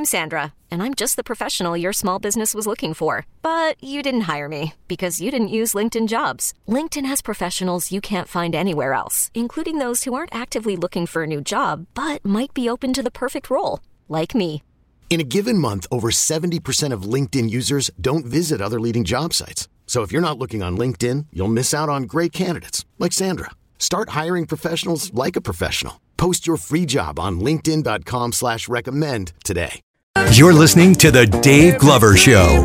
I'm Sandra, and I'm just the professional your small business was looking for. But you didn't hire me because you didn't use LinkedIn Jobs. LinkedIn has professionals you can't find anywhere else, including those who aren't actively looking for a new job, but might be open to the perfect role, like me. In a given month, over 70% of LinkedIn users don't visit other leading job sites. So if you're not looking on LinkedIn, you'll miss out on great candidates like Sandra. Start hiring professionals like a professional. Post your free job on linkedin.com/recommend today. You're listening to The Dave Glover Show.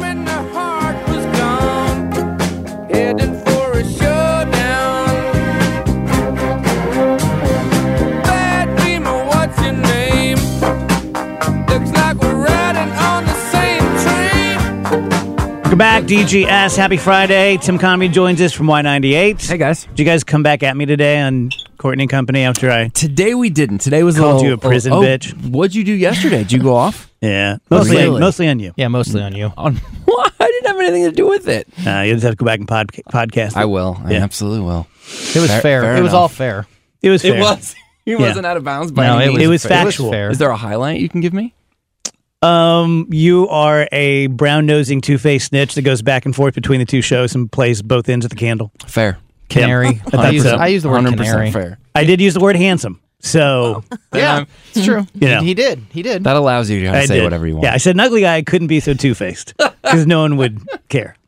Welcome back, DGS. Happy Friday. Tim Convey joins us from Y98. Hey, guys. Did you guys come back at me today on Courtney and Company after I Today we didn't. Today was called you a prison bitch? What'd you do yesterday? Did you go off? Yeah. Mostly on you. Yeah, mostly on you. On what? I didn't have anything to do with it. You just have to go back and podcast. I will. I Yeah. absolutely will. It was fair. It was all fair. It was fair. It was. He wasn't out of bounds by No, any means. It was fair. factual. It was fair. Is there a highlight you can give me? You are a brown-nosing two-faced snitch that goes back and forth between the two shows and plays both ends of the candle. Fair. Canary. Yeah. I use the word 100% canary. fair. I did use the word handsome, so Yeah, it's true. You know. He did. He did. That allows you to I say did. whatever you want. Yeah, I said an ugly guy couldn't be so two-faced because no one would care.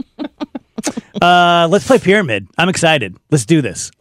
Let's play Pyramid. I'm excited. Let's do this.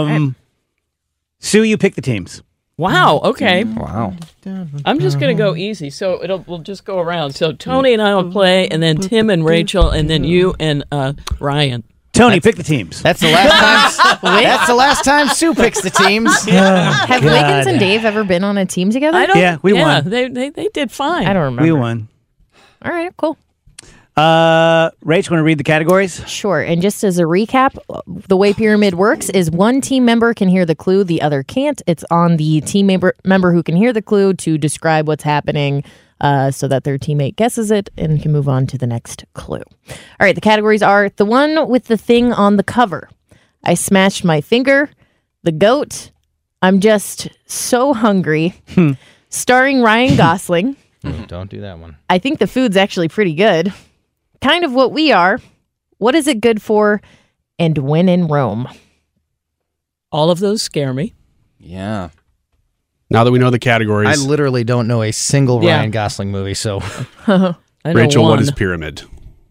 Sue, you pick the teams. Wow. Okay. Wow. I'm just gonna go easy. So we'll just go around. So Tony and I will play, and then Tim and Rachel, and then you and Ryan. Tony, pick the teams. That's the last time. That's the last time Sue picks the teams. Have Wiggins and Dave ever been on a team together? I don't. Yeah, we won. They did fine. I don't remember. We won. All right, cool. Rach, want to read the categories? Sure. And just as a recap, the way Pyramid works is one team member can hear the clue, the other can't. It's on the team member who can hear the clue to describe what's happening so that their teammate guesses it and can move on to the next clue. All right, the categories are the one with the thing on the cover. I smashed my finger. The goat. I'm just so hungry. Starring Ryan Gosling. Don't do that one. I think the food's actually pretty good. Kind of what we are. What is it good for? And when in Rome? All of those scare me. Yeah. Now that we know the categories, I literally don't know a single Yeah. Ryan Gosling movie, so I know Rachel, one. what is Pyramid?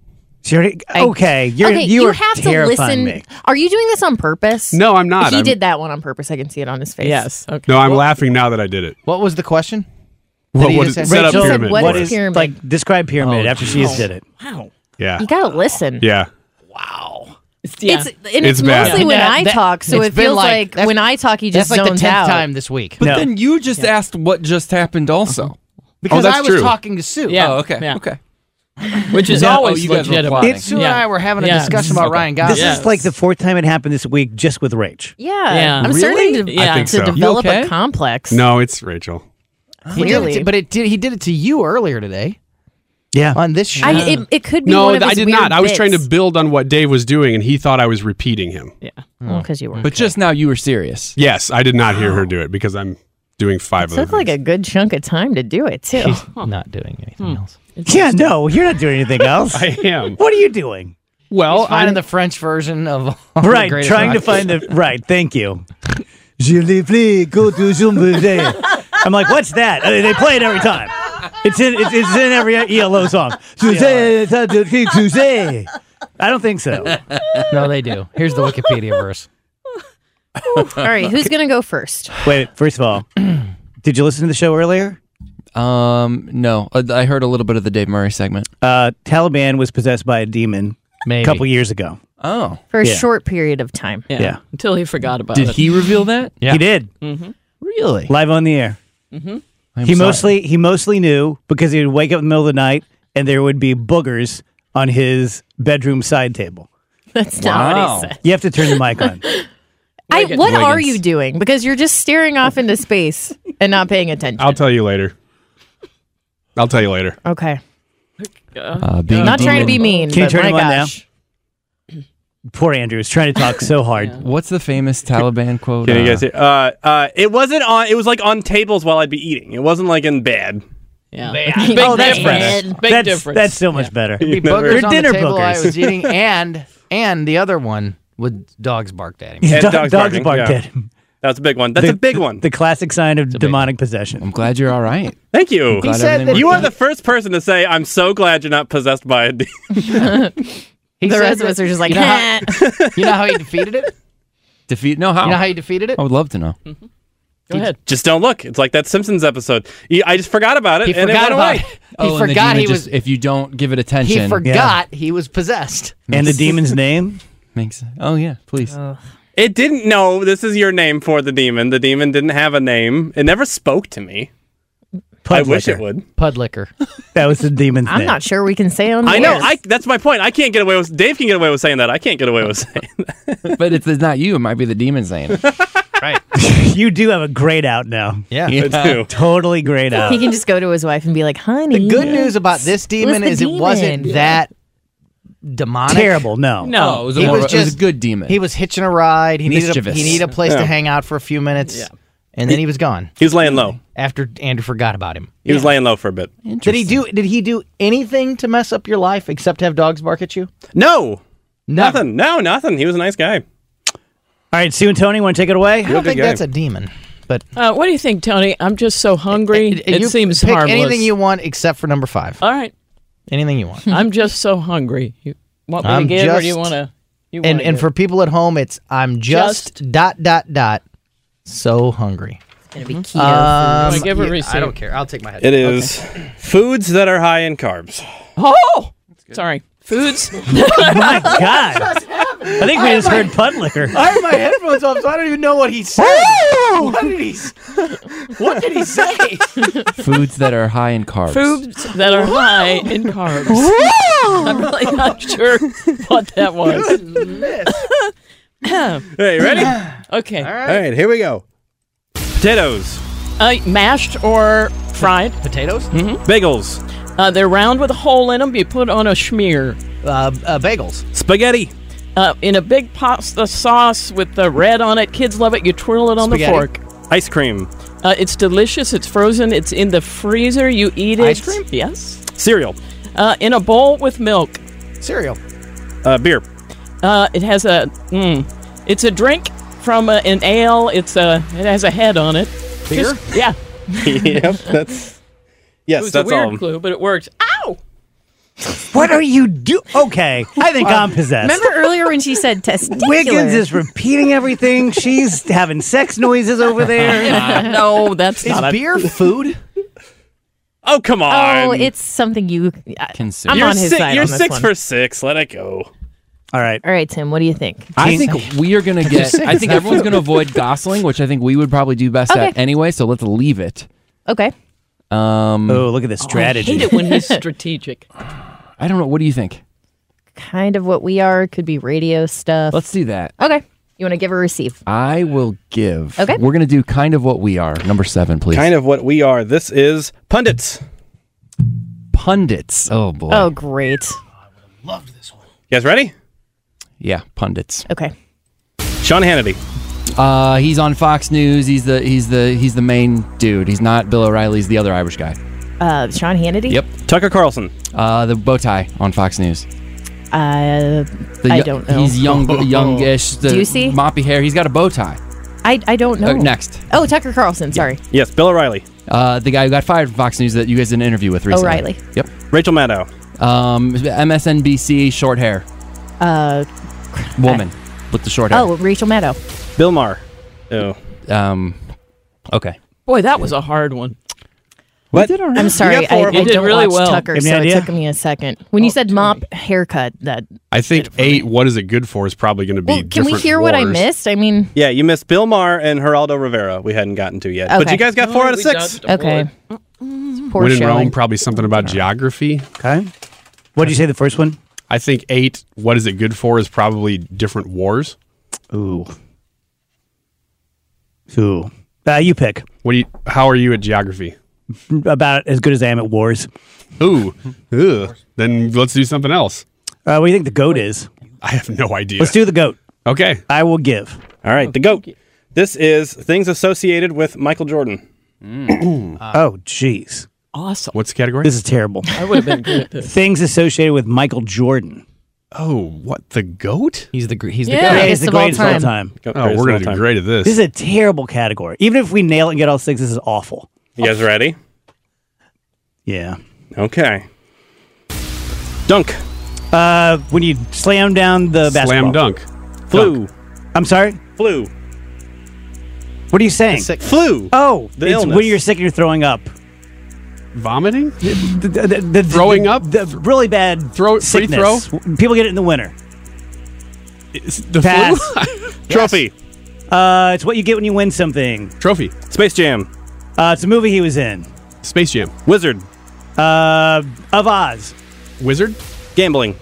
Okay, you are have to terrifying listen. me. Are you doing this on purpose? No, I'm not. He did that one on purpose. I can see it on his face. Yes. Okay. No, I'm laughing now that I did it. what was the question? What he was just it? say? Set up Rachel, Pyramid. what for is us. Pyramid? Like, describe Pyramid Oh, after she just did it. Wow. Yeah. You gotta listen. Yeah. Yeah. It's bad. mostly when That- I that- talk, so it's it been feels like- like that's- when I talk, he just That's like the zones 10th out. time this week. But No. then you just asked what just happened also. Because that's I was true. talking to Sue. Yeah. Oh, okay. Yeah. Okay. Which is Yeah, always you guys were legitimate. plotting. Sue and I were having a Yeah. discussion about Okay. Ryan This Gosling. Yes. is like the fourth time it happened this week just with Rach. Yeah. I'm Really? starting to, Yeah. I think to so. develop You okay? a complex. No, it's Rachel. He did Clearly. it to, he did it to you earlier today Yeah. on this show. It could be No, one of I his did weird not. I was trying to bits. build on what Dave was doing, and he thought I was repeating him. Yeah. Well, because you were. But just now you were serious. Yes, I did not hear her do it because I'm doing 5 It of them. took like a good chunk of time to do it too. He's not doing anything else. Yeah, no, you're not doing anything else. I am. What are you doing? Well, He's finding I'm the French version of all the Right, greatest trying to rock- find the right. Thank you. Je l'ai pris, go to Zumba. I'm like, what's that? They play it every time. It's in every ELO song. I don't think so. No, they do. Here's the Wikipedia verse. All right, who's gonna go first? Wait, first of all, did you listen to the show earlier? No. I heard a little bit of the Dave Murray segment. Taliban was possessed by a demon Maybe. a couple years ago. Oh. For a Yeah. short period of time. Yeah. Until he forgot about Did it. he reveal that? Yeah. He did Really? live on the air. I'm He sorry. mostly knew because he would wake up in the middle of the night and there would be boogers on his bedroom side table. That's not Wow. what he said. You have to turn the mic on. What are Wiggins. you doing? Because you're just staring off into space and not paying attention. I'll tell you later. Okay. Being Not a trying to be demon. mean, Can you but turn my him on now? gosh. Poor Andrew is trying to talk so hard. What's the famous Taliban quote? Can you guys hear? It wasn't on. It was like on tables while I'd be eating. It wasn't like in bed. Yeah. Big Oh, that's difference. better. Big that's, difference. That's so much better. The You never- boogers They're on dinner the table I boogers. was eating, and the other one with dogs barked at him. And Dog- dogs dogs barking, barked yeah. at him. That's a big one. That's a big one. The classic sign of demonic possession. I'm glad you're all right. Thank you. Glad said everything that worked You are out. the first person to say, I'm so glad you're not possessed by a demon. He The said rest of that- us are just like, you know how he defeated it? defeat. No, how? You know how he defeated it? I would love to know. Go ahead. Just don't look. It's like that Simpsons episode. I just forgot about it, He and it forgot went about away. it. Oh, He and the forgot demon he just- was. If you don't give it attention, He forgot he was possessed. And the demon's name? makes. Oh yeah, please. It didn't know this is your name for the demon. The demon didn't have a name. It never spoke to me. I wish it Pudlicker. would. Pudlicker. That was the demon's I'm name. not sure we can say on the I know. air. That's my point. I can't get away with. Dave can get away with saying that. I can't get away with saying that. But it's not you. It might be the demon saying it. Right. You do have a grayed out now. Yeah. I do. Totally grayed out. He can just go to his wife and be like, honey. The good news about this demon the is it wasn't demon? that demonic. Terrible. No. No. Oh, it was, He more, was it was just- a good demon. He was hitching a ride. He Mischievous. needed a place Yeah. to hang out for a few minutes. Yeah. And then he was gone He was laying low. after Andrew forgot about him. He was laying low for a bit. Did he do anything to mess up your life except have dogs bark at you? No. Never. Nothing. No, nothing. He was a nice guy. All right, Sue and Tony, want to take it away? I don't good think guy. that's a demon. But What do you think, Tony? I'm just so hungry. It you seems pick harmless. anything you want except for number 5. All right. Anything you want. I'm just so hungry. You want me to I'm give, or do you just- want to? And for people at home, it's I'm just ... so hungry. It's going to be keto. Wanna give a receipt? I don't care. I'll take my head. It is foods that are high in carbs. Oh, sorry. Foods. My God. I think we just heard Pudlicker. I have my headphones off, so I don't even know what he said. What did he say? Foods that are high in carbs. Foods that are high in carbs. I'm really not sure what that was. Hey, you ready? Okay. All right, here we go. Potatoes, Mashed or fried. Potatoes? bagels, They're round with a hole in them. You put on a schmear. Bagels. spaghetti, In a big pasta sauce with the red on it. Kids love it. You twirl it on Spaghetti. the fork. ice cream, It's delicious. It's frozen. It's in the freezer. You eat it. Ice cream? Yes. cereal, In a bowl with milk. Cereal. beer, It has a. It's a drink from an ale. It has a head on it. Beer? Yeah. yep, that's It was a that's weird all. clue, but it works. Ow! What are you doing? Okay, I think I'm possessed. Remember earlier when she said testicular? Wiggins is repeating everything. She's having sex noises over there. No, that's Is not a beer food? Oh, come on. Oh, it's something you... Consider. I'm you're on his side You're on this 6 one. for 6. Let it go. All right. All right, Tim, what do you think? I think we are going to get. I think everyone's going to avoid Gosling, which I think we would probably do best Okay. at anyway. So let's leave it. Okay. Oh, look at this I strategy. hate it when he's strategic. I don't know. What do you think? Kind of what we are. Could be radio stuff. Let's do that. Okay. You want to give or receive? I will give. Okay. We're going to do kind of what we are. Number 7, please. Kind of what we are. This is pundits. Pundits. Oh boy. Oh, great. You guys ready? Yeah, pundits. Okay. Sean Hannity. He's on Fox News. He's the main dude. He's not Bill O'Reilly. He's the other Irish guy. Sean Hannity? Yep. Tucker Carlson. The bow tie on Fox News. I don't know. He's youngish. The Juicy? moppy hair. He's got a bow tie. I don't know. Next. Oh, Tucker Carlson. Sorry. Yes, Bill O'Reilly. The guy who got fired from Fox News that you guys did an interview with recently. O'Reilly. Yep. Rachel Maddow. MSNBC, short hair. Woman with the short hair. Oh, Rachel Maddow. Bill Maher. Oh. Okay. Boy, that was a hard one. What? I'm sorry. You got 4 I of them. You did don't really watch well. Tucker, Give me so an it idea. took me a second. When you said mop haircut, that... I think 8, what is it good for, is probably going to be Well, can we different hear what I wars. missed? I mean, Yeah, you missed Bill Maher and Geraldo Rivera. We hadn't gotten to yet. But Okay. you guys got 4 out of We 6. dodged a okay. bullet. Poor When in showing. Rome, probably something about geography. Okay. What did you say the first one? I think 8, what is it good for, is probably different wars. Ooh. You pick. How are you at geography? About as good as I am at wars. Ooh. Ugh. Then let's do something else. What do you think the goat is? I have no idea. Let's do the goat. Okay. I will give. All right, the GOAT. This is things associated with Michael Jordan. Oh, jeez. awesome. What's the category? This is terrible. I would have been good at this. Things associated with Michael Jordan. Oh, what, the GOAT? He's the Yeah. GOAT. He's Greatest the of all greatest of all time. time. Oh, we're going to do great at this. This is a terrible category. Even if we nail it and get all 6, this is awful. You guys ready? Yeah. Okay. Dunk. When you slam down the basketball. Slam dunk. Flu. I'm sorry? Flu. What are you saying? Flu. Oh, The it's illness. when you're sick and you're throwing up. Vomiting? The Throwing up? The really bad free sickness. People get it in the winter. The Pass. flu? Trophy. It's what you get when you win something. Trophy. Space Jam. It's a movie he was in. Space Jam. Wizard. Of Oz. Wizard? Gambling.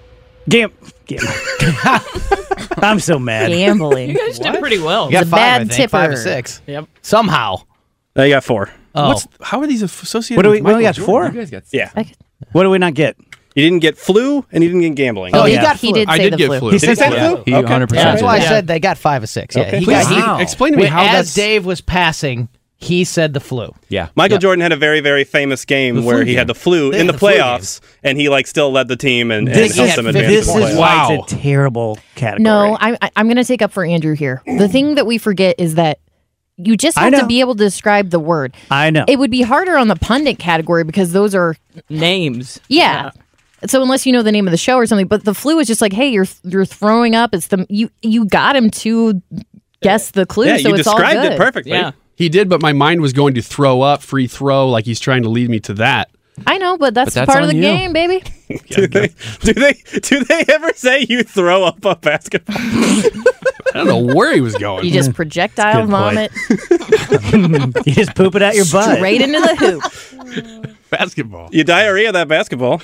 I'm so mad. Gambling. You guys did pretty well. You got a 5, bad I think. tipper. 5 or 6. Yep. Somehow. You got 4. Oh. How are these associated What do with we only Michael got 4? You guys got Yeah. What do we not get? You didn't get flu, and you didn't get gambling. Oh, he yeah. He did I say did the get flu. flu. He said say flu. flu? He Okay. 100%. That's why I Yeah. said they got 5 or 6. Yeah. Okay. He Please got, explain to me how as that's... Dave was passing, he said the flu. Yeah. Michael Jordan had a very, very famous game The where flu he had game. the flu Yeah, in the the flu playoffs, and he still led the team and This helped is- them advance This to the is playoffs. why Wow. it's a terrible category. No, I'm going to take up for Andrew here. The thing that we forget is that you just I have to know. be able to describe the word. I know. It would be harder on the pundit category because those are Names. yeah. So unless you know the name of the show or something, but the flu is just like, hey, you're throwing up. It's the you got him to guess the clue, Yeah, so you it's all described good. it perfectly. Yeah. He did, but my mind was going to throw up, free throw, like he's trying to lead me to that. I know, but that's, But that's part of on the you. game, baby. Do they ever say you throw up a basketball? I don't know where he was going. You just projectile Good point. vomit You just poop it out your butt. straight into the hoop. Basketball. You diarrhea that basketball.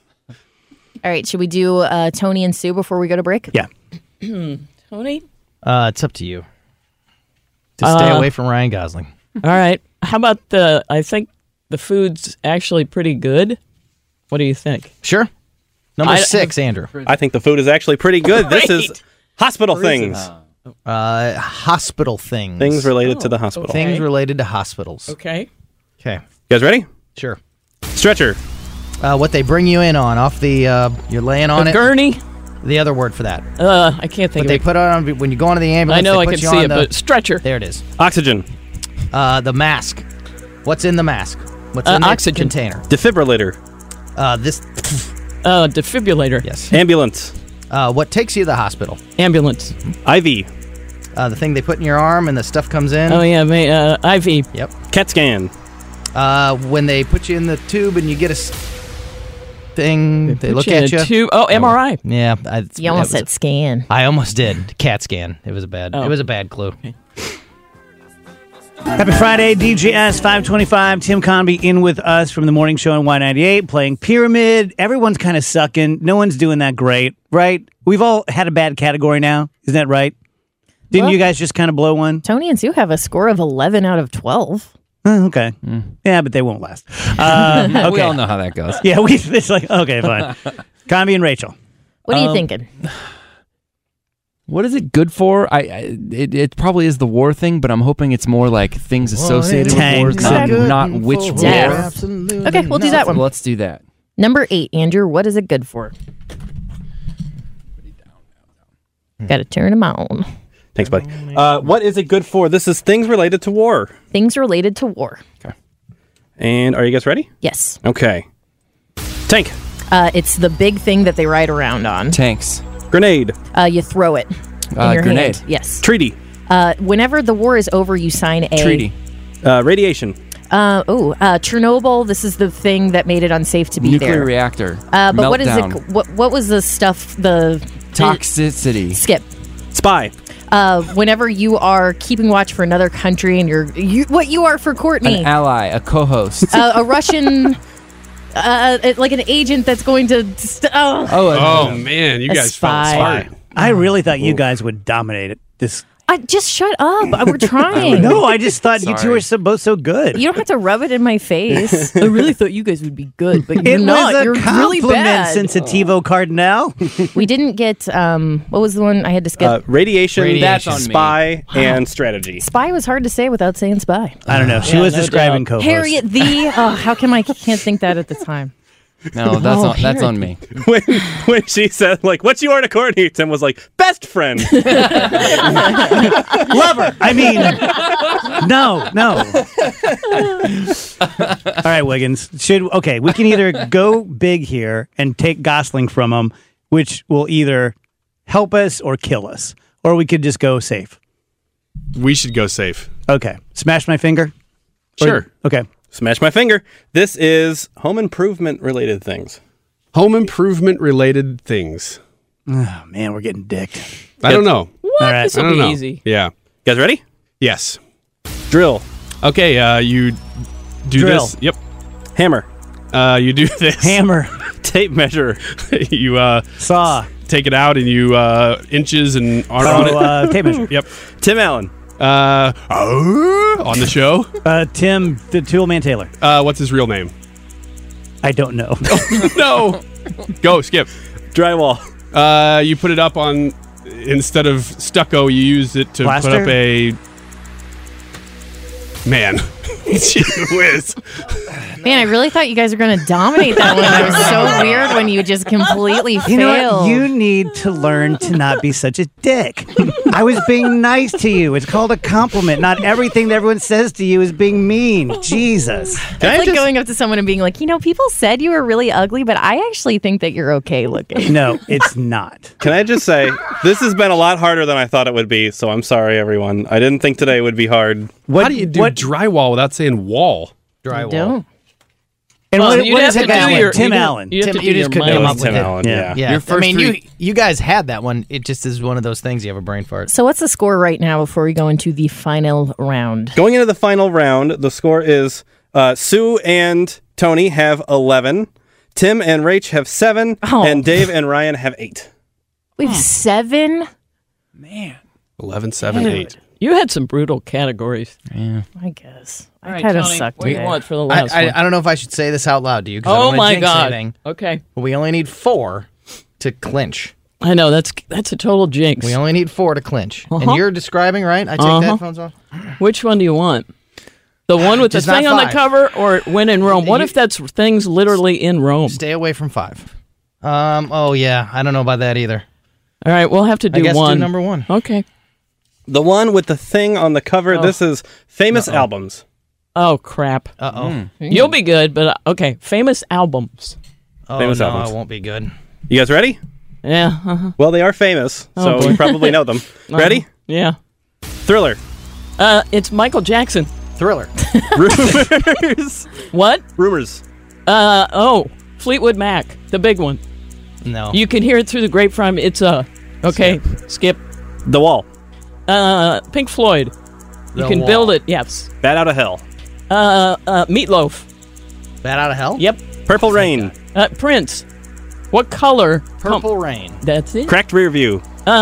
All right, should we do Tony and Sue before we go to break? Yeah. Tony? It's up to you. To stay away from Ryan Gosling. All right. How about I think the food's actually pretty good. What do you think? Sure. Number I- 6, Andrew. I think the food is actually pretty good. This is Great. hospital things. Hospital things. Things related to the hospital. okay. Things related to hospitals. Okay. Okay. You guys ready? Sure. Stretcher. What they bring you in on off the you're laying on A it. gurney? The other word for that. I can't think What they of it. put on when you go into the ambulance. I know they I put can you see on it, but stretcher. there it is. Oxygen. The mask. What's in the mask? What's in the oxygen. container? Defibrillator. This. Defibrillator. Yes. Ambulance. What takes you to the hospital? Ambulance. IV. The thing they put in your arm and the stuff comes in. Oh, yeah. IV. Yep. CAT scan. When they put you in the tube and you get a thing, they look at you. Oh, MRI. Yeah. You almost said scan. I almost did. CAT scan. It was a bad. Oh. It was a bad clue. Happy Friday, DJS 525. Tim Conby in with us from the morning show on Y98 playing Pyramid. Everyone's kind of sucking. No one's doing that great, right? We've all had a bad category now. Isn't that right? Didn't Well- you guys just kind of blow one? Tony and Sue have a score of 11 out of 12. Oh, okay. Yeah, but they won't last. Okay. We all know how that goes. Yeah, it's like, okay, fine. Conby and Rachel. What are you thinking? What is it good for? It probably is the war thing, but I'm hoping it's more like things associated with wars, Tanks. not which war. Death. Okay, we'll do that one. Let's do that. Number 8, Andrew. What is it good for? Got to turn them on. Thanks, buddy. What is it good for? This is things related to war. Things related to war. And are you guys ready? Yes. Okay. Tank. It's the big thing that they ride around on. Tanks. Grenade. You throw it in your Grenade. hand. Yes. Treaty. Whenever the war is over, you sign a Treaty. Radiation. Chernobyl. This is the thing that made it unsafe to be Nuclear there. reactor. But what is Meltdown. it? What was the stuff? The Toxicity. skip. Spy. Whenever you are keeping watch for another country and what you are for Courtney, An ally. A co-host. a Russian, like an agent that's going to. Oh man, you A guys fell spy. smart. I really thought you guys would dominate it. This Just shut up. We're trying. No, I just thought you two were both so good. You don't have to rub it in my face. I really thought you guys would be good, but you're It not. was a You're really compliment, bad. Sensitivo Cardinal. We didn't get, what was the one I had to skip? Radiation, That's on me. spy, and strategy. Spy was hard to say without saying spy. I don't know. She was no describing doubt. co-host. Harriet the. Oh, how come I can't think that at the time? No, that's on me. When she said, like, what's you are to Courtney? Tim was like, best friend. Lover. I mean, no. All right, Wiggins. We can either go big here and take Gosling from him, which will either help us or kill us, or we could just go safe. We should go safe. Okay. Smash my finger? Sure. Okay. Smash my finger. This is home improvement related things. Home improvement related things. Oh, man, we're getting dicked. I don't know. What? All right. This I will don't be know. easy. You Yeah. guys ready? Yes. Drill. Okay. You do Drill. this. Yep. Hammer. You do this. Hammer. Tape measure. You Saw. take it out and you inches and are on it. Tape measure. Yep. Tim Allen. On the show. Tim, the Toolman Taylor. What's his real name? I don't know. No. Go, Skip. Drywall. You put it up on, instead of stucco, you use it to Plaster? put up a... Man. Jeez whiz. Man, I really thought you guys were going to dominate that one. It was so weird when you just completely failed. You know what? You need to learn to not be such a dick. I was being nice to you. It's called a compliment. Not everything that everyone says to you is being mean. Jesus. It's like going up to someone and being like, people said you were really ugly, but I actually think that you're okay looking. No, it's not. Can I just say, this has been a lot harder than I thought it would be, so I'm sorry, everyone. I didn't think today would be hard. How do you do drywall without saying wall? Drywall. Don't. And Well, what you'd is have it to guy do with? your- Tim you do- Allen. You have to do You just your couldn't mind. come up with Tim it. Allen, yeah. Yeah. Your first I mean, three- you guys had that one. It just is one of those things. You have a brain fart. So what's the score right now before we go into the final round? Going into the final round, the score is Sue and Tony have 11, Tim and Rach have 7, Oh. and Dave and Ryan have 8. We have 7? 11, 7, 8. You had some brutal categories. Yeah. I guess. All I right, kind of Tony, sucked what do you today. want for the last one? I don't know if I should say this out loud to you. 'Cause I don't Oh wanna my jinx God. anything. Okay. But we only need 4 to clinch. I know, that's a total jinx. We only need 4 to clinch. Uh-huh. And you're describing, right? I take the Uh-huh. headphones off. Which one do you want? The one with the Just not thing on the 5. cover or When in Rome? What if that's things literally in Rome? Stay away from 5. Oh yeah, I don't know about that either. All right, we'll have to do I guess one. do number 1. Okay. The one with the thing on the cover, this is famous albums. Oh, crap. Uh-oh. You'll be good, but okay. Famous albums. Oh Famous no, albums. it won't be good. You guys ready? Yeah. Uh-huh. Well, they are famous, so boy. you probably know them. Ready? Yeah. Thriller. It's Michael Jackson. Thriller. Rumors. What? Rumors. Fleetwood Mac, the big one. No. You can hear it through the grapevine. It's okay. Skip. The Wall. Pink Floyd. You The can Wall. build it. Yes. Bat Out of Hell. Meatloaf. Bat Out of Hell? Yep. Purple Rain. Prince. What color? Purple Rain. That's it. Cracked Rear View.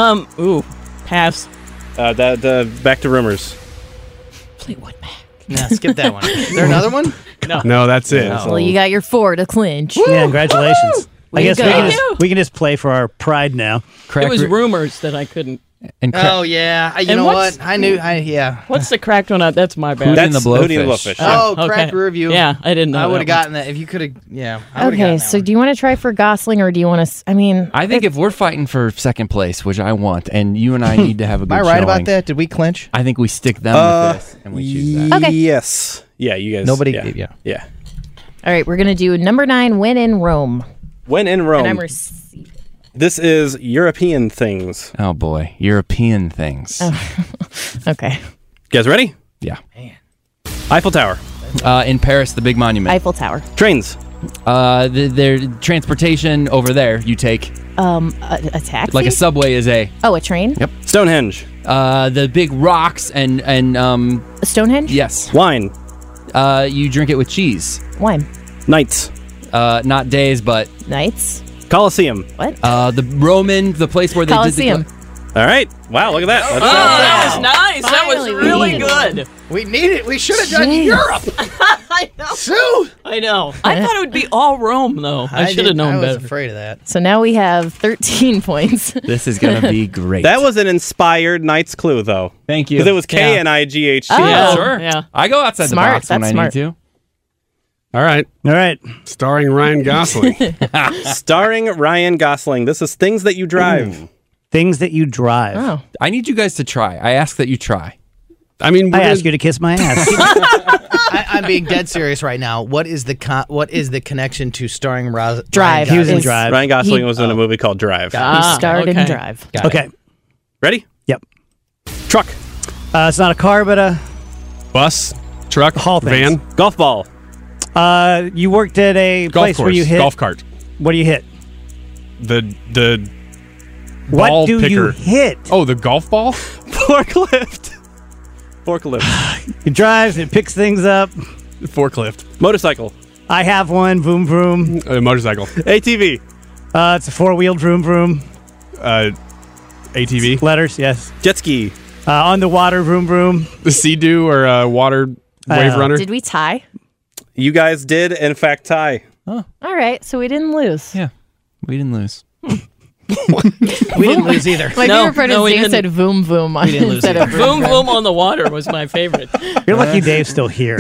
Pass. The back to Rumors. Fleetwood Mac. Nah, skip that one. Is there another one? No, that's it. Well, you got your 4 to clinch. Yeah, congratulations. I Way guess to go. we can just play for our pride now. It was rumors that I couldn't. And Oh yeah. You And know what's- what? I knew. Yeah. What's the cracked one out? That's my bad. Hootie That's and the Hootie and the Blowfish. Blowfish. Oh, Okay. crack rear view. Yeah, I didn't know. I would have that one. gotten that if you could have. Yeah. I would've Okay, gotten so that do you want to try for Gosling or do you want to? I mean, I think if we're fighting for second place, which I want, and you and I need to have a good one. Am I right showing, about that? Did we clinch? I think we stick them with this and we choose that. Okay. Yes. Yeah, you guys. Nobody. Yeah. Yeah. all right, we're gonna do number 9, When in Rome, When in Rome. and I'm receiving. This is European things. Oh boy, European things. Okay, You guys ready? Yeah. Eiffel Tower. In Paris, the big monument. Eiffel Tower, Trains. Their transportation over there, you take a taxi, like a subway is a a train, Yep. Stonehenge. the big rocks and a Stonehenge, yes, Wine. you drink it with cheese. wine, Nights. Not days, but nights, Colosseum. what? the place where they Colosseum, did All right. Wow, look at that. Oh, that was nice. That was Finally. really good. We need it. We should have done Europe. I know. Sue. I know. I thought it would be all Rome, though. I should have known I was better. afraid of that. So now we have 13 points. This is going to be great. That was an inspired Knight's Clue, though. Thank you. Because it was Yeah. K-N-I-G-H-T. Oh. Yeah, sure. Yeah. I go outside Smart. the box when That's I smart. need to. All right. All right. Starring Ryan Gosling. Starring Ryan Gosling. This is Things That You Drive. Things that you drive. Oh. I need you guys to try. I ask that you try. I mean, I ask you to kiss my ass. I'm being dead serious right now. What is the connection to starring Drive. He was in Is- Drive. Ryan Gosling was in a movie called Drive. He starred in okay. Drive. Got it. Okay. Ready? Yep. Truck. It's not a car, but a bus, truck, Haul things. van, Golf ball. you worked at a golf place course, where you hit. golf cart. What do you hit? The What ball do you picker. hit? Oh, the golf ball? Forklift. It drives. It picks things up. Forklift. Motorcycle. I have one. Vroom vroom. Motorcycle. ATV. It's a four-wheeled vroom vroom. ATV. Letters. Yes. Jet ski. On the water. Vroom vroom. The Sea-Doo or water wave runner. Did we tie? You guys did, in fact, tie. All right, so we didn't lose. Yeah. We didn't lose. We didn't lose either. My No, favorite part no, is we Dave said voom voom didn't lose instead of either. Boom, boom on the water was my favorite. You're lucky Dave's still here.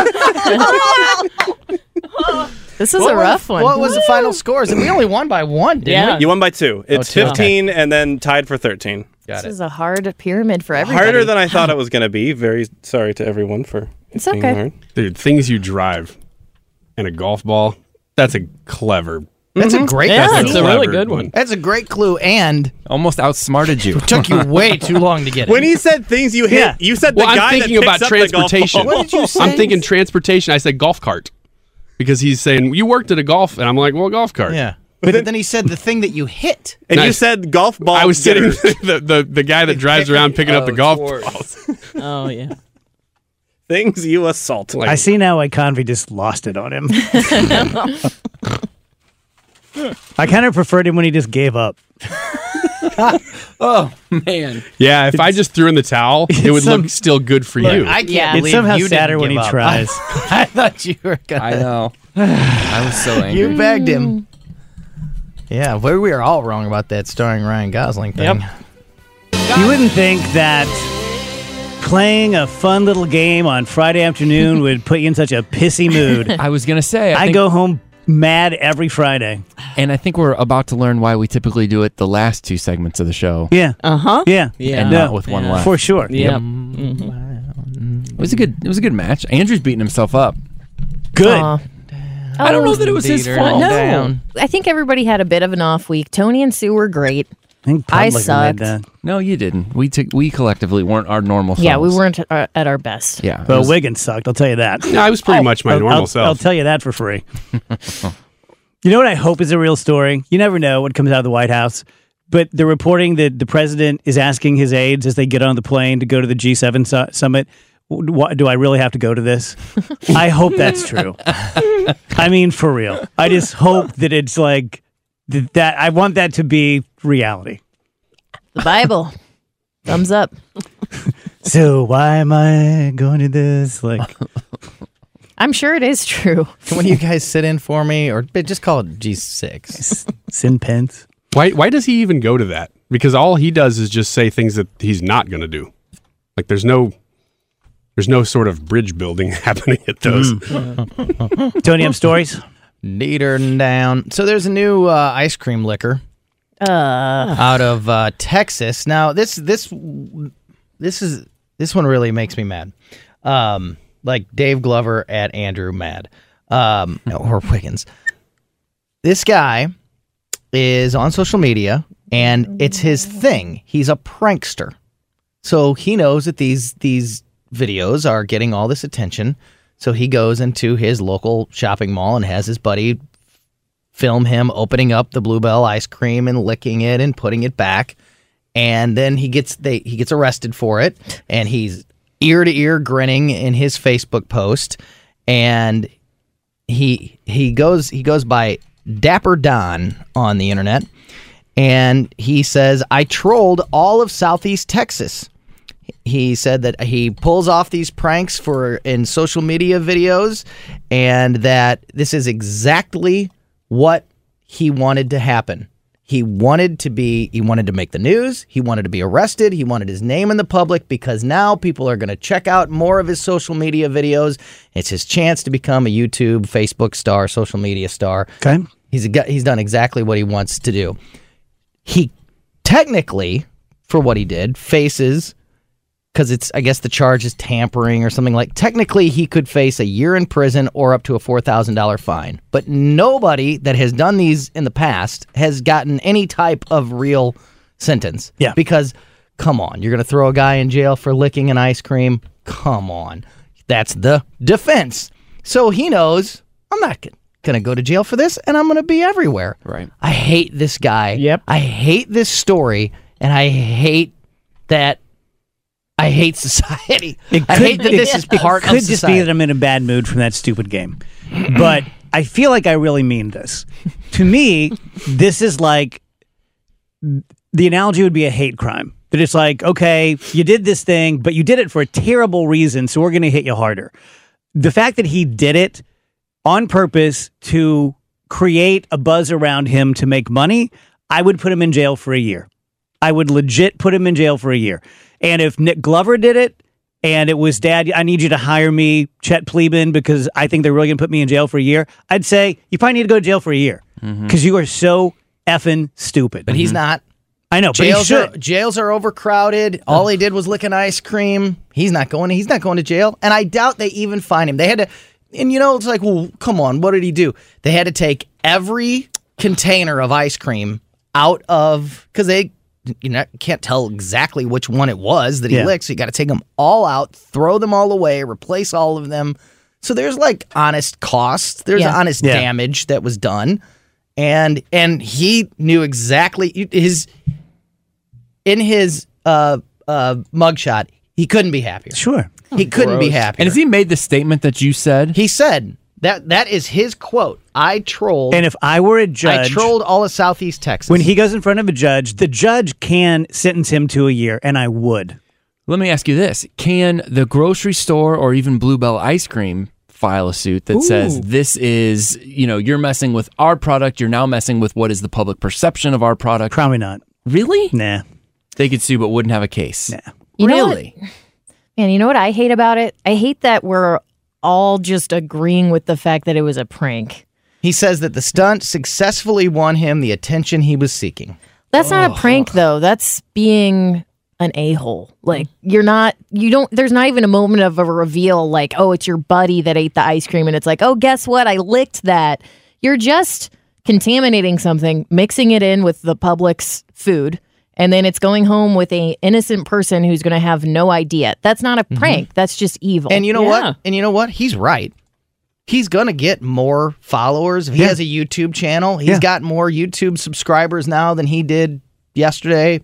This is a rough one. What was the final scores? And we only won by one, didn't Yeah. we? You won by 2. It's two. 15 and then tied for 13. Got This it. is a hard pyramid for everybody. Harder than I thought it was going to be. Very sorry to everyone for It's being okay. hard. Dude, things you drive and a golf ball. That's a clever. That's a great Yeah, clue. it's a really clever good one. That's a great clue, and Almost outsmarted you. took you way too long to get it. When he said things you hit, Yeah. you said the Well, guy I'm thinking that about picks up the golf transportation. ball. What did you say? I'm thinking transportation. I said golf cart because he's saying you worked at a golf, and I'm like, well, golf cart. Yeah. But then he said the thing that you hit. And you Nice. said golf ball. I was sitting getter. the guy that drives around picking up the golf balls. Oh, yeah. Things you assault. I see now why Convey just lost it on him. I kind of preferred him when he just gave up. Oh, man. Yeah, if I just threw in the towel, it would some- look still good for you. I can't Yeah. It's believe somehow you sadder didn't when he give up. tries. I thought you were gonna. I know. I was so angry. You begged him. Yeah, we were all wrong about that starring Ryan Gosling thing. You wouldn't think that playing a fun little game on Friday afternoon would put you in such a pissy mood. I was going to say, I I think, go home mad every Friday. and I think we're about to learn why we typically do it the last two segments of the show. Yeah. Uh-huh. Yeah. Yeah. And No. not with one Yeah. left. For sure. Yeah. It was a good match. Andrew's beating himself up. Good. I don't know that it was his Beat her fault. down. I think everybody had a bit of an off week. Tony and Sue were great. I think I Public made sucked. that. No, you didn't. We collectively weren't our normal selves. Yeah, we weren't at our best. Yeah. But Wiggins sucked, I'll tell you that. No, I was pretty much my normal I'll self. tell you that for free. You know what I hope is a real story? You never know what comes out of the White House. But they're reporting that the president is asking his aides as they get on the plane to go to the G7 summit, do I really have to go to this? I hope that's true. I mean, for real. I just hope that it's like that. I want that to be reality. The Bible. Thumbs up. So why am I going to this? Like, I'm sure it is true. Can one of you guys sit in for me, or just call it G6? Sin Pence. Why does he even go to that? Because all he does is just say things that he's not going to do. Like there's no sort of bridge building happening at those. Tony, have stories? Need her down. So there's a new ice cream liquor out of Texas. Now this one really makes me mad. Like Dave Glover at Andrew mad. Or Wiggins. This guy is on social media and it's his thing. He's a prankster. So he knows that these videos are getting all this attention. So he goes into his local shopping mall and has his buddy film him opening up the Bluebell ice cream and licking it and putting it back. And then he gets arrested for it, and he's ear to ear grinning in his Facebook post. And he goes by Dapper Don on the internet. And he says, I trolled all of Southeast Texas. He said that he pulls off these pranks in social media videos, and that this is exactly what he wanted to happen. He wanted to make the news. He wanted to be arrested. He wanted his name in the public because now people are going to check out more of his social media videos. It's his chance to become a YouTube, Facebook star, social media star. Okay. He's done exactly what he wants to do. He technically, for what he did, faces, because I guess the charge is tampering or something technically he could face a year in prison or up to a $4,000 fine. But nobody that has done these in the past has gotten any type of real sentence. Yeah. Because, come on, you're going to throw a guy in jail for licking an ice cream? Come on. That's the defense. So he knows, I'm not going to go to jail for this, and I'm going to be everywhere. Right. I hate this guy. Yep. I hate this story, and I hate that. I hate society. I hate that this is part of society. It could just be that I'm in a bad mood from that stupid game. But I feel like I really mean this. To me, this is like, the analogy would be a hate crime. That it's like, okay, you did this thing, but you did it for a terrible reason, so we're going to hit you harder. The fact that he did it on purpose to create a buzz around him to make money, I would put him in jail for a year. I would legit put him in jail for a year. And if Nick Glover did it, and it was, Dad, I need you to hire me, Chet Pleban, because I think they're really going to put me in jail for a year, I'd say, you probably need to go to jail for a year. Because you are so effing stupid. But he's not. I know, Jails are overcrowded. All he did was lick an ice cream. He's not going to jail. And I doubt they even find him. They had to, and it's like, well, come on, what did he do? They had to take every container of ice cream out of, because they can't tell exactly which one it was that he licked, so you got to take them all out, throw them all away, replace all of them. So there's honest cost, there's honest damage that was done, and he knew exactly in his mugshot. He couldn't be happier. Sure, he couldn't be happier. And has he made the statement that you said? He said that is his quote. I trolled. And if I were a judge, I trolled all of Southeast Texas. When he goes in front of a judge, the judge can sentence him to a year, and I would. Let me ask you this. Can the grocery store or even Bluebell Ice Cream file a suit that says this is, you're messing with our product, you're now messing with what is the public perception of our product? Probably not. Really? Nah. They could sue but wouldn't have a case. Nah. Really? Man, you know what I hate about it? I hate that we're all just agreeing with the fact that it was a prank. He says that the stunt successfully won him the attention he was seeking. That's not a prank, though. That's being an a-hole. There's not even a moment of a reveal oh, it's your buddy that ate the ice cream, and it's like, oh, guess what? I licked that. You're just contaminating something, mixing it in with the public's food, and then it's going home with an innocent person who's going to have no idea. That's not a prank. That's just evil. And you know what? And you know what? He's right. He's going to get more followers. If he has a YouTube channel, he's got more YouTube subscribers now than he did yesterday.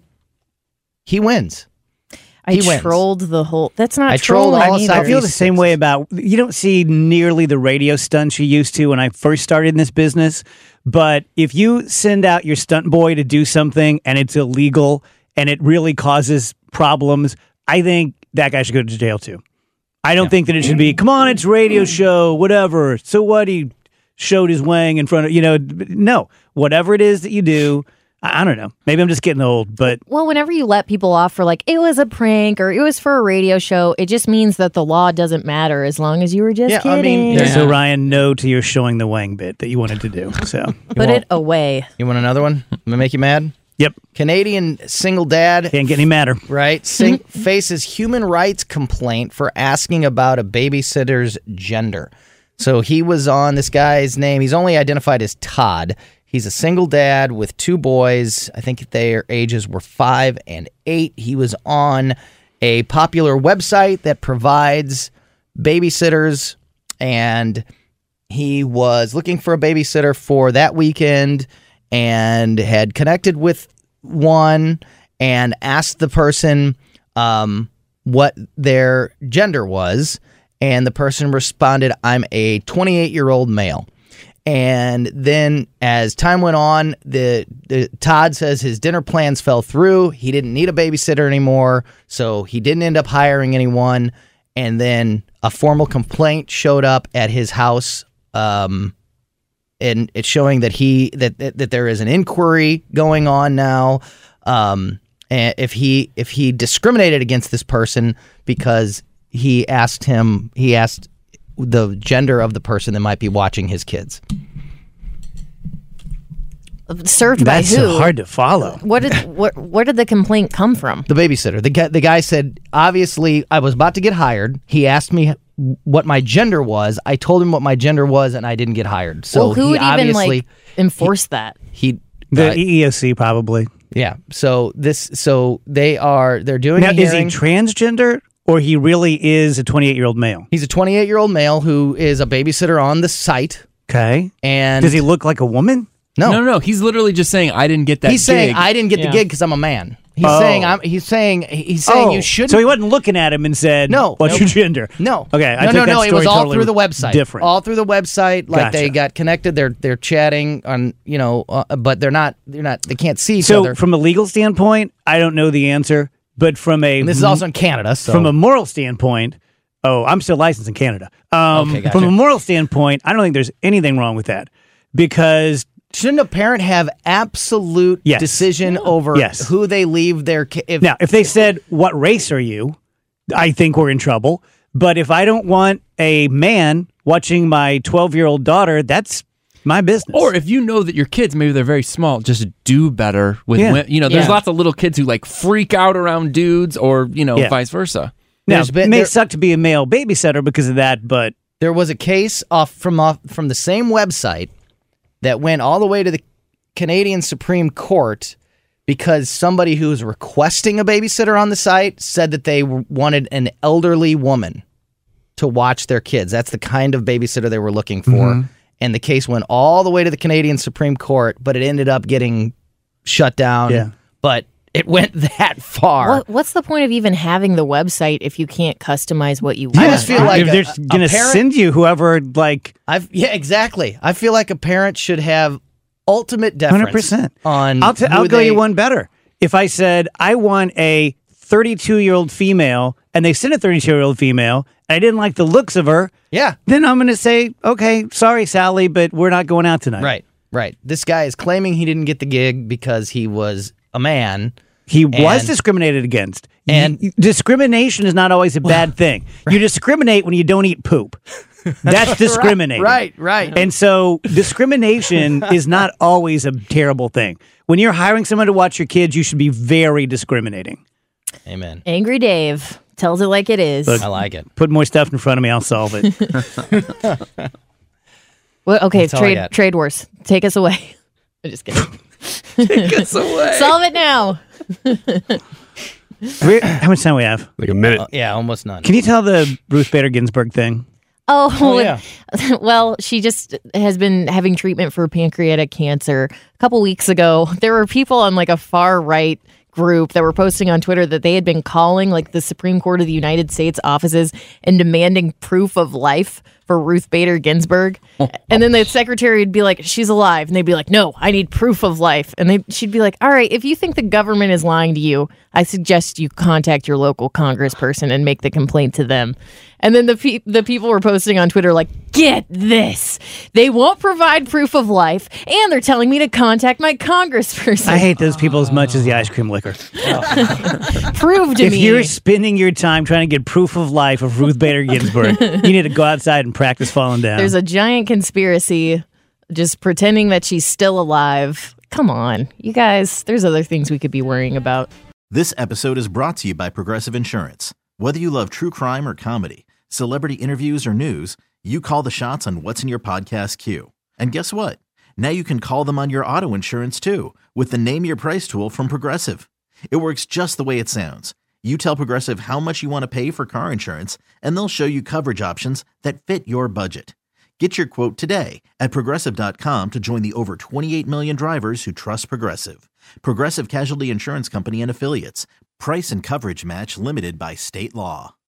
He wins. I trolled the whole... That's not I trolled trolling all either. I feel the same way about... You don't see nearly the radio stunts you used to when I first started in this business, but if you send out your stunt boy to do something and it's illegal and it really causes problems, I think that guy should go to jail too. I don't think that it should be, come on, it's radio show, whatever. So what, he showed his wang in front of, no. Whatever it is that you do, I don't know. Maybe I'm just getting old, but... Well, whenever you let people off for it was a prank or it was for a radio show, it just means that the law doesn't matter as long as you were just kidding. So Ryan, no to your showing the wang bit that you wanted to do. So Put it away. You want another one? I'm going to make you mad? Yep. Canadian single dad. Can't get any madder. Right. Faces human rights complaint for asking about a babysitter's gender. So he was on this guy's name. He's only identified as Todd. He's a single dad with two boys. I think their ages were 5 and 8. He was on a popular website that provides babysitters, and he was looking for a babysitter for that weekend and had connected with one and asked the person what their gender was, and the person responded, I'm a 28-year-old male. And then as time went on, the Todd says his dinner plans fell through. He didn't need a babysitter anymore, so he didn't end up hiring anyone. And then a formal complaint showed up at his house, and it's showing that that there is an inquiry going on now. And if he discriminated against this person because he asked the gender of the person that might be watching his kids. Served That's by who? hard to follow. Where did the complaint come from? The babysitter. The guy said, obviously, I was about to get hired. He asked me what my gender was. I told him what my gender was, and I didn't get hired. So who would even enforce that? The EEOC probably. Yeah. So they're doing now. A hearing. Is he transgender? Or he really is a 28-year-old male? He's a 28-year-old male who is a babysitter on the site. Okay. And does he look like a woman? No. He's literally just saying, I didn't get that He's saying, I didn't get the gig because I'm a man. He's saying you shouldn't. So he wasn't looking at him and said, no, what's your gender? No. Okay. No. It was all through the website. Different. All through the website. Like Gotcha. they got connected. They're chatting on, but they can't see each so other. From a legal standpoint, I don't know the answer. But and this is also in Canada. So. From a moral standpoint, I'm still licensed in Canada. Okay, gotcha. From a moral standpoint, I don't think there's anything wrong with that because shouldn't a parent have absolute decision over who they leave their kid? Now, if they said, "What race are you?" I think we're in trouble. But if I don't want a man watching my 12-year-old daughter, that's my business. Or if you know that your kids, maybe they're very small, just do better with women. There's lots of little kids who like freak out around dudes or, vice versa. Now, it may suck to be a male babysitter because of that, but there was a case from the same website that went all the way to the Canadian Supreme Court because somebody who was requesting a babysitter on the site said that they wanted an elderly woman to watch their kids. That's the kind of babysitter they were looking for. Mm-hmm. And the case went all the way to the Canadian Supreme Court, but it ended up getting shut down. Yeah. But it went that far. What's the point of even having the website if you can't customize what you want? I just feel like if they're going to send you whoever, exactly. I feel like a parent should have ultimate deference 100%. on. I'll go you one better. If I said I want a 32-year-old female, and they sent a 32-year-old female, and I didn't like the looks of her, then I'm going to say, okay, sorry, Sally, but we're not going out tonight. Right. This guy is claiming he didn't get the gig because he was a man. He was discriminated against. And discrimination is not always a bad thing. Right. You discriminate when you don't eat poop. That's discriminating. Right. And so discrimination is not always a terrible thing. When you're hiring someone to watch your kids, you should be very discriminating. Amen. Angry Dave tells it like it is. Look, I like it. Put more stuff in front of me, I'll solve it. Well, okay, trade wars. Take us away. I'm just kidding. Take us away. Solve it now. How much time we have? Like a minute. Yeah, almost none. Can you tell the Ruth Bader Ginsburg thing? Oh yeah. Well, she just has been having treatment for pancreatic cancer. A couple weeks ago, there were people on like a far right group that were posting on Twitter that they had been calling like the Supreme Court of the United States offices and demanding proof of life for Ruth Bader Ginsburg. And then the secretary would be like, she's alive. And they'd be like, no, I need proof of life. And she'd be like, all right, if you think the government is lying to you, I suggest you contact your local congressperson and make the complaint to them. And then the people were posting on Twitter like, get this. They won't provide proof of life, and they're telling me to contact my congressperson. I hate those people as much as the ice cream liquor. Prove to me. If you're spending your time trying to get proof of life of Ruth Bader Ginsburg, you need to go outside and practice falling down. There's a giant conspiracy just pretending that she's still alive. Come on, you guys, there's other things we could be worrying about. This episode is brought to you by Progressive Insurance. Whether you love true crime or comedy, celebrity interviews or news, you call the shots on what's in your podcast queue. And guess what? Now you can call them on your auto insurance too with the Name Your Price tool from Progressive. It works just the way it sounds. You tell Progressive how much you want to pay for car insurance, and they'll show you coverage options that fit your budget. Get your quote today at Progressive.com to join the over 28 million drivers who trust Progressive. Progressive Casualty Insurance Company and Affiliates. Price and coverage match limited by state law.